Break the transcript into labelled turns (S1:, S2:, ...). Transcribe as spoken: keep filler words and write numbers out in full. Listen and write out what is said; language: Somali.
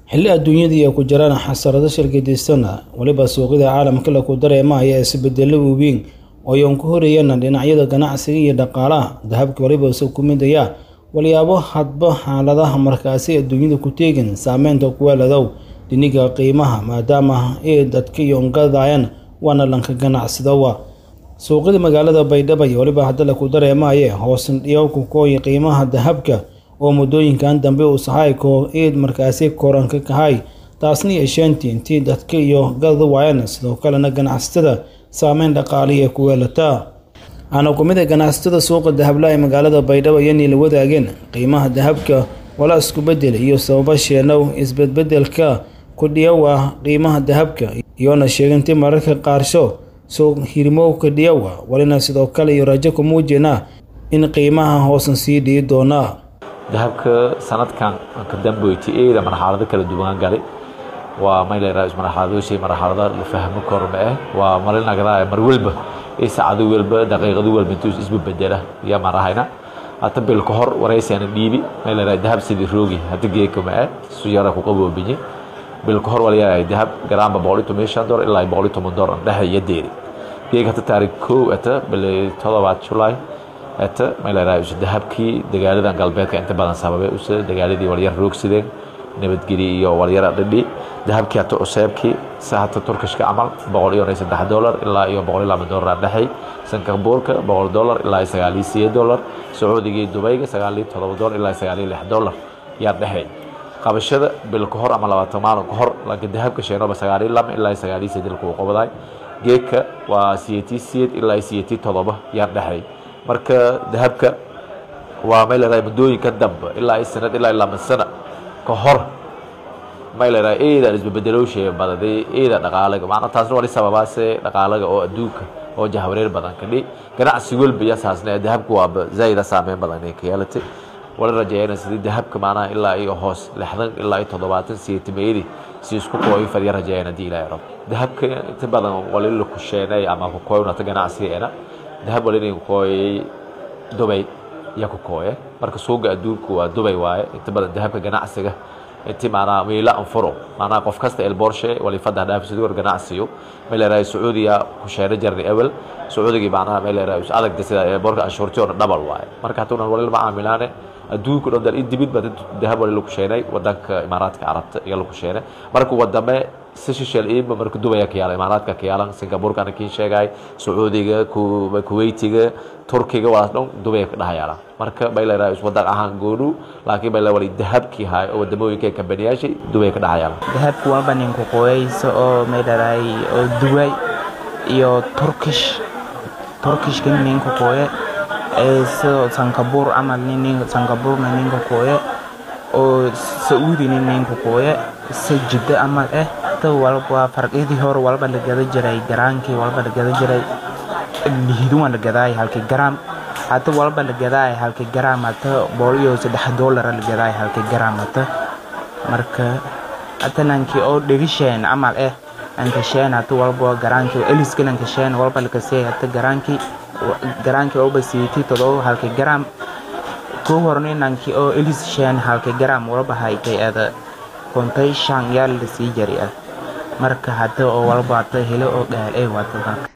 S1: xilli adduunyada ay ku jiraan xasarado shirkadaysan waliba suuqyada caalamka la ku dareemayo isbeddello weyn oo ay ku horeeyaan dhinacyada ganacsiga iyo dhaqaalaha dahabka waliba soo kumidaya waliyaabo hadba xaaladaha markaasi adduunyada ku teegan saameynta ku waladow diniga qiimaha maadaama ay dadka yoongadayaan wana lanka ganacsadawa suuqyada magaalada Baydhabo waliba hadda la ku dareemayo hoos iyo ku kooy qiimaha dahabka oo muddooyinkan dambe uu sahay ko eed markaasi koranka ka hay taasni yeeshantii intii dadka iyo gad waayana sidoo kalena ganacsatada saameyn dhaqaaliye ku weelata ana kumida ganacsatada suuqa dahabla ee magaalada Baydhabo yani la wadaageen qiimaha dahabka wala isku bedel iyo sababa sheenow isbedbedelka ku dhiyawa qiimaha dahabka iyo na sheegantay mararka qaarsho soo hirmo ka dhiyawa walina sidoo kale iyo rajo ku muujina in qiimaha hoosan sii dhii doona
S2: dahabka sanadkan ka dambeeyay ee marxalado kala duwan galay waa mayl raas marxalado shay marxalada la fahmo korma ah waa marina gadaa mar walba ee saacado walba daqiiqado walba intuu isbu bedela ya marahayna hata bil ka hor wareysana dhiibi mayl raas dahab sidii roogi hada geeka ma soo yara ku qaboobiye bil ka hor waliya dahab garaamba boqol iyo toban dollar ilaa boqol iyo toban dollar dhaxayadeeri geeka hata taariikh kow ata bil toddobaad July ata mayl raas dahabkii dagaalada galbeedka inta badan sababay u soo dagaaladii waliyar roogsideen nabadgeli iyo waliyar dhadhi dahabkii ato useebkii saacada turkishka amal boqol iyo saddex dollar ilaa iyo boqol iyo laba dollar dhaxay Singapore boqol dollar ilaa sagaal iyo siddeed dollar Sacuudiga Dubai sagaal iyo toban dollar ilaa sagaal iyo lix dollar yaa dhaxay qabashada bil ka hor ama labaatan maalin ka hor laakiin dahabka sheeno sagaal iyo laba ilaa sagaal iyo siddeed ku qabaday geedka waa sideed ilaa sideed todoba yaa dhaxay marka dahabka waa meel ay muddooyinka dambe ilaa sanad ilaa laba sano ka hor meel ay eeda isbedelo shay badaday eeda dhaqaalaha maana taasna wali sababaase dhaqaalaha oo adduunka oo jahwareer badan ka dhig ganacsi walba yasaasna dahabku waa zaid saameyn badan ee kiyaalati wala rajeeyna sidii dahabka maana ilaa iyo hoos lixdan ilaa toddobaatan sentimeter si isku kooy fadhiya rajeeyna diilay rab dahabka inta badan wali la ku sheenay ama ku kooyna ta ganacsigeena dahab wali ku kooy Dubai ya ku kooy marka suuqa adduunku waa Dubai waaye inta badan dahabka ganacsiga inta maana meela anfuro maana qof kasta el Porsche wali fadha dhaafsido war ganacsiyo meel ay Sacuudiya ku sheeray jarni awal Sacuudiga baana meel ay adag sida ee borka ashurti oo double waaye marka haddana wali ma aamilaane adduunku dhan in dibid badan dahab wali lagu sheenay wadanka Imaaraadka Carabta iyo lagu sheenay marka wadame sishal ee marka Dubai ka yaala Imaaraadka ka yaala Singapore kana kiin sheegay Sacuudiga ku Kuwaitiga Turkiga waa dhan Dubai ka dhaxayala marka bayleeray wadan ahaan goodu laakiin bayleeray wali dahabkii hay oo wadamooyinka ka baniyashay Dubai ka dhaxayala
S3: dahabku waa banin ku qoyso oo meedaray oo Dubai iyo Turkish Turkish kan nin ku qoye ee soo Singapore amal nin Singapore nin ku qoye oo Saudi nin ku qoye sajida amal eh ta walba farqidii hore walba la gada jiray garaankii walba la gada jiray lihiduwan la gaday halkii gram hata walba la gaday halkii gram hata boqol iyo saddex dollar la gaday halkii gram hata marka hata nankii oo dhigisheen amal eh aan ka sheen hata walba garaankii eliska lan ka sheen walba la ka see hata garaankii garaankii oo basiiti todo halkii gram ko hornay nankii oo elis sheen halkii gram walba haytay ada kontay shan yaal la sii jariya marka hada oo walba ta helo oo dhaal ay wato